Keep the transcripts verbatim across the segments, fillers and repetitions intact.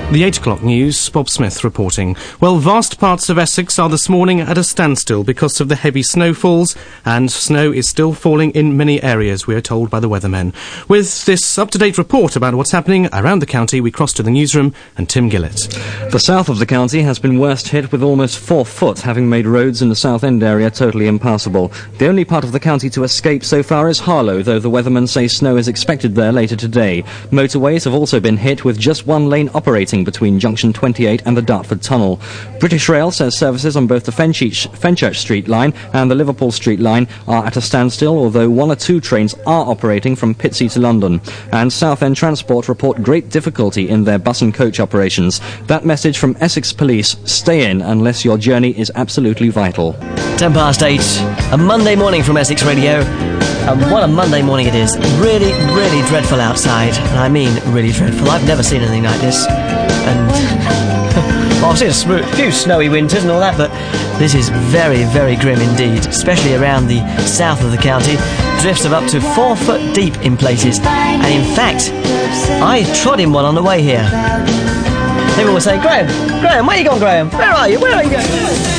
The eight o'clock news, Bob Smith reporting. Well, vast parts of Essex are this morning at a standstill because of the heavy snowfalls, and snow is still falling in many areas, we are told by the weathermen. With this up-to-date report about what's happening around the county, we cross to the newsroom and Tim Gillett. The south of the county has been worst hit, with almost four foot having made roads in the South End area totally impassable. The only part of the county to escape so far is Harlow, though the weathermen say snow is expected there later today. Motorways have also been hit, with just one lane operating between Junction twenty-eight and the Dartford Tunnel. British Rail says services on both the Fenchurch, Fenchurch Street line and the Liverpool Street line are at a standstill, although one or two trains are operating from Pitsea to London. And Southend Transport report great difficulty in their bus and coach operations. That message from Essex Police: stay in unless your journey is absolutely vital. Ten past eight, a Monday morning from Essex Radio. Um, what a Monday morning it is. Really, really dreadful outside. And I mean really dreadful. I've never seen anything like this. And well, I've seen a sm- few snowy winters and all that, but this is very, very grim indeed, especially around the south of the county. Drifts of up to four foot deep in places. And in fact, I trod in one on the way here. People will say, Graham, Graham, where you gone, Graham? Where are you? Where are you going?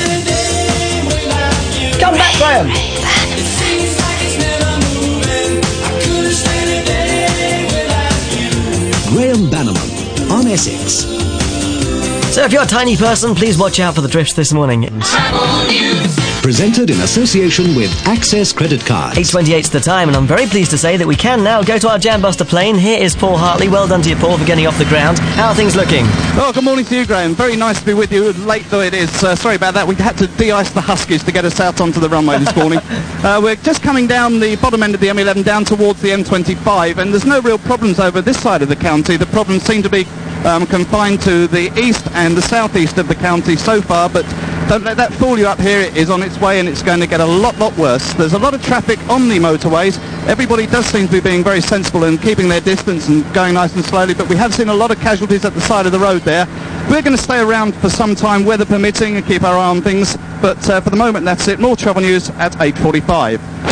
Come back, Graham. Graham Bannerman on Essex. So if you're a tiny person, please watch out for the drifts this morning. Presented in association with Access Credit Cards. eight twenty-eight's the time, and I'm very pleased to say that we can now go to our Jambuster plane. Here is Paul Hartley. Well done to you, Paul, for getting off the ground. How are things looking? Oh, good morning to you, Graham. Very nice to be with you, late though it is. Uh, sorry about that. We had to de-ice the Huskies to get us out onto the runway this morning. uh, we're just coming down the bottom end of the M eleven down towards the M twenty-five, and there's no real problems over this side of the county. The problems seem to be um, confined to the east and the southeast of the county so far, but don't let that fool you. Up here. It is on its way, and it's going to get a lot, lot worse. There's a lot of traffic on the motorways. Everybody does seem to be being very sensible and keeping their distance and going nice and slowly, but we have seen a lot of casualties at the side of the road there. We're going to stay around for some time, weather permitting, and keep our eye on things, but uh, for the moment that's it. More travel news at eight forty-five.